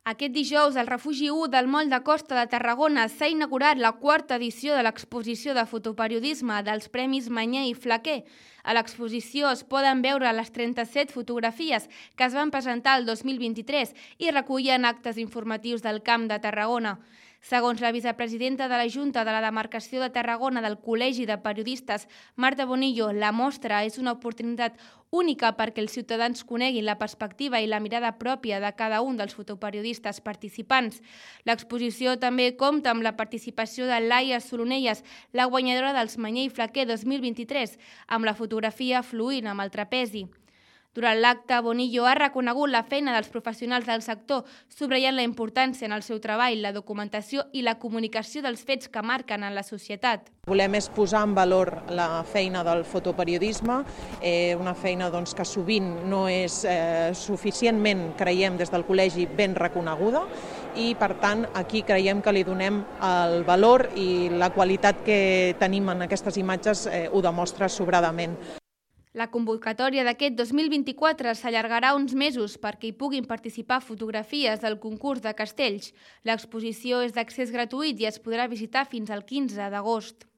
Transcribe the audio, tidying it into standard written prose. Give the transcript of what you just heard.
Aquest dijous, al Refugi 1 del Moll de Costa de Tarragona s'ha inaugurat la quarta edició de l'exposició de fotoperiodisme dels Premis Mañé i Flaquer. A l'exposició es poden veure les 37 fotografies que es van presentar el 2023 i recullen actes informatius del Camp de Tarragona. Segons la vicepresidenta de la Junta de la Demarcació de Tarragona del Col·legi de Periodistes, Marta Bonillo, la mostra és una oportunitat única perquè els ciutadans coneguin la perspectiva i la mirada pròpia de cada un dels fotoperiodistes participants. L'exposició també compta amb la participació de Laia Solonelles, la guanyadora dels Mañé i Flaquer 2023, amb la fotografia fluint amb el trapezi. Durant l'acte, Bonillo ha reconegut la feina dels professionals del sector, subratllant la importància en el seu treball, la documentació i la comunicació dels fets que marquen en la societat. Volem posar en valor la feina del fotoperiodisme, una feina que sovint no és suficientment, creiem des del col·legi, ben reconeguda i per tant aquí creiem que li donem el valor i la qualitat que tenim en aquestes imatges ho demostra sobradament. La convocatòria d'aquest 2024 s'allargarà uns mesos perquè hi puguin participar fotografies del concurs de castells. L'exposició és d'accés gratuït i es podrà visitar fins al 15 d'agost.